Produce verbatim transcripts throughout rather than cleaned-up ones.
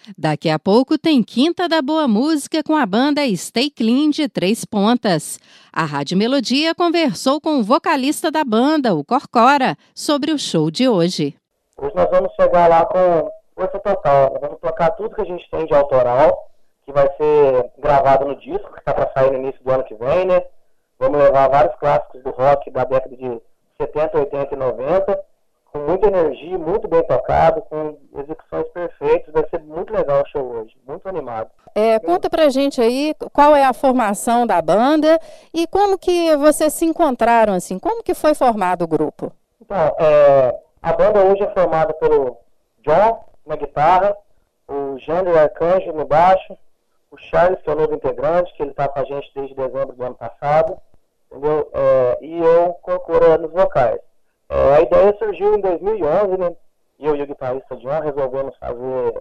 Daqui a pouco tem Quinta da Boa Música com a banda Stay Clean de Três Pontas. A Rádio Melodia conversou com o vocalista da banda, o Corcora, sobre o show de hoje. Hoje nós vamos chegar lá com força total. Nós vamos tocar tudo que a gente tem de autoral, que vai ser gravado no disco, que está para sair no início do ano que vem, né? Vamos levar vários clássicos do rock da década de setenta, oitenta e noventa, com muita energia, muito bem tocado, com execuções perfeitas. Vai ser muito legal o show hoje, muito animado. É, conta pra gente aí qual é a formação da banda e como que vocês se encontraram, assim, como que foi formado o grupo? Então, é, a banda hoje é formada pelo John na guitarra, o Jander Arcanjo no baixo, o Charles, que é o novo integrante, que ele está com a gente desde dezembro do ano passado, entendeu? É, e eu, Corcora, nos vocais. É, a ideia surgiu em dois mil e onze, né? Eu e o guitarrista John resolvemos fazer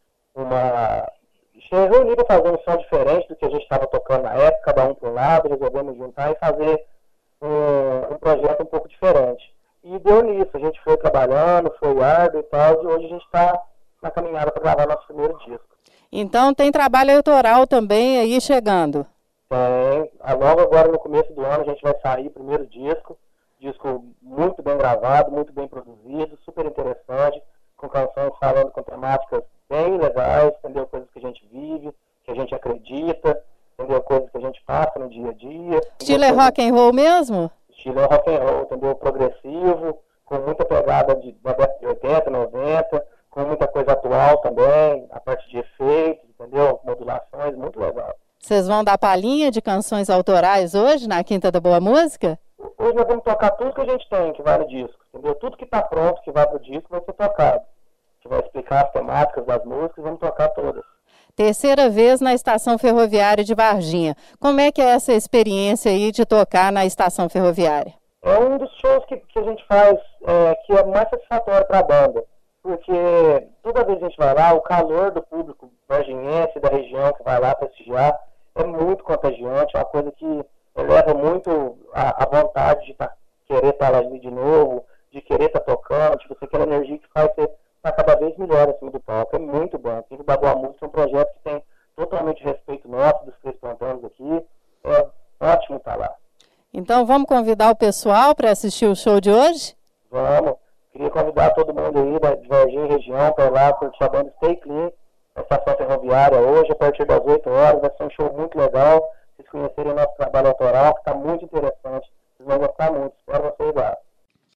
uma... reunir para fazer um som diferente do que a gente estava tocando na época, cada um para um lado, resolvemos juntar e fazer um, um projeto um pouco diferente. E deu nisso, a gente foi trabalhando, foi árduo e tal, e hoje a gente está na caminhada para gravar nosso primeiro disco. Então tem trabalho autoral também aí chegando? Tem. Logo agora no começo do ano a gente vai sair o primeiro disco. Disco muito bem gravado, muito bem produzido, super interessante, com canções falando com temáticas bem legais, entendeu? Coisas que a gente vive, que a gente acredita, entendeu? Coisas que a gente passa no dia a dia. Estilo é rock and roll mesmo? Estilo é rock and roll, entendeu? Progressivo, com muita pegada de, da década de oitenta, noventa, com muita coisa atual também, a parte de efeitos, entendeu? Modulações, muito legal. Vocês vão dar palhinha de canções autorais hoje na Quinta da Boa Música? Hoje nós vamos tocar tudo que a gente tem que vai no disco, entendeu? Tudo que está pronto, que vai pro disco, vai ser tocado. A gente vai explicar as temáticas das músicas, vamos tocar todas. Terceira vez na Estação Ferroviária de Varginha. Como é que é essa experiência aí de tocar na Estação Ferroviária? É um dos shows que, que a gente faz é, que é mais satisfatório para a banda. Porque toda vez que a gente vai lá, o calor do público varginhense, da região que vai lá prestigiar, é muito contagiante, é uma coisa que eleva muito a, a vontade de tá, querer estar tá lá de novo, de querer estar tá tocando, tipo, aquela energia que faz você estar cada vez melhor acima do palco. É muito bom. Quinta da Boa Música é um projeto que tem totalmente respeito nosso, dos três pontanos aqui. É ótimo estar tá lá. Então vamos convidar o pessoal para assistir o show de hoje? Vamos. Queria convidar todo mundo aí da, de Varginha e região para ir lá curtir a banda Stay Clean na Estação Ferroviária hoje, a partir das oito horas. Vai ser um show muito legal. Vocês conhecerem o nosso trabalho autoral, que está muito interessante. Vocês vão gostar muito. Espero vocês lá.